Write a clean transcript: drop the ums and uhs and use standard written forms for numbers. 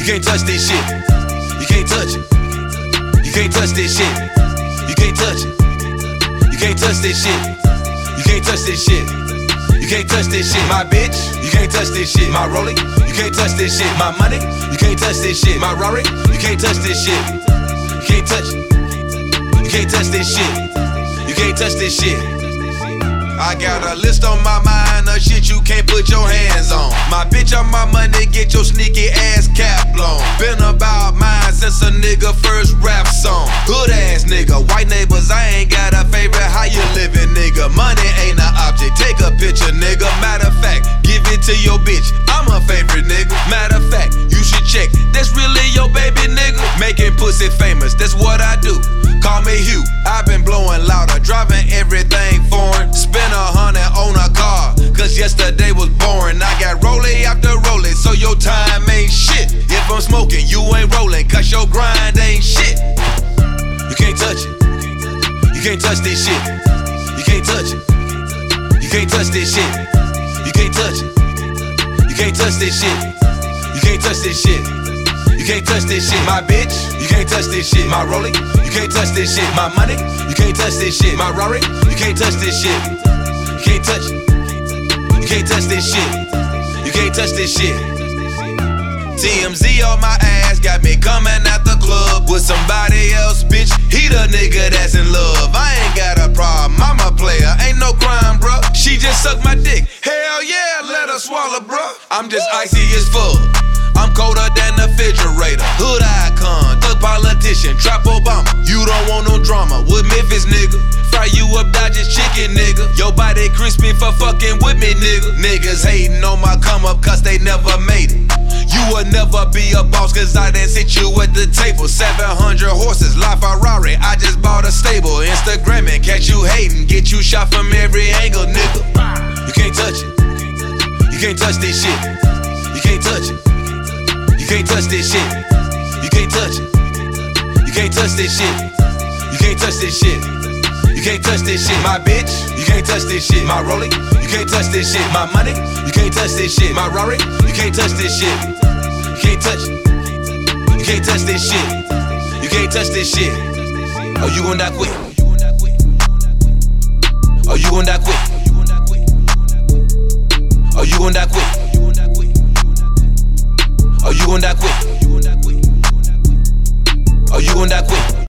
You can't touch this shit. You can't touch it. You can't touch this shit. You can't touch it. You can't touch this shit. You can't touch this shit. You can't touch this shit. My bitch, you can't touch this shit. My Rollie, you can't touch this shit. My money, you can't touch this shit. My Rory, you can't touch this shit. You can't touch it. You can't touch this shit. You can't touch this shit. I got a list on my mind of shit you can't put your hands on. My bitch on my money, get your sneaky ass cap blown. Been about mine since a nigga first rap song. Hood ass nigga, white neighbors, I ain't got a favorite. How you living, nigga? Money ain't an object. Take a picture, nigga. Matter of fact, give it to your bitch. I'm her favorite nigga. Matter of fact, you should check. That's really your baby, nigga. Making pussy famous, that's what I do. Call me Hugh. I've been blowing louder, driving everything foreign. Spend 100 on a car, cause yesterday was boring. I got rollie after rollie, so your time ain't shit. If I'm smoking, you ain't rolling, cause your grind ain't shit. You can't touch it. You can't touch this shit. You can't touch it. You can't touch this shit. You can't touch it. You can't touch this shit. You can't touch this shit. You can't touch this shit. My bitch, you can't touch this shit. My Rollie, you can't touch this shit. My money, you can't touch this shit. My Rory, you can't touch this shit. You can't touch it. You can't touch this shit. You can't touch this shit. TMZ on my ass got me coming at the club with somebody else, bitch. He the nigga that's in love. I ain't got a problem, I'm a player, ain't no crime, bruh. She just sucked my dick, hell yeah, let her swallow, bruh. I'm just icy as fuck, I'm colder than the refrigerator. Hood icon, thug politician, trap Obama. You don't want no drama with Memphis, nigga. Fry you up, Dodgers chicken, nigga. Your body crispy for fucking with me, nigga. Niggas hating on my come up cause they never made it. You will never be a boss cause I done sit you at the table. 700 horses, La Ferrari, I just bought a stable. Instagramming, catch you hating, get you shot from every angle, nigga. You can't touch it. You can't touch this shit. You can't touch it. You can't touch this shit. You can't touch it. You can't touch this shit. You can't touch this shit. You can't touch this shit. My bitch, you can't touch this shit. My Rollie, you can't touch this shit. My money, you can't touch this shit. My Rory, you can't touch this shit. You can't touch it. You can't touch this shit. You can't touch this shit. Oh, you gon' die quick. Oh, you gon' die quick. Oh, you gon' die quick. Oh, you gon' die quick. Oh, you gon' die quick.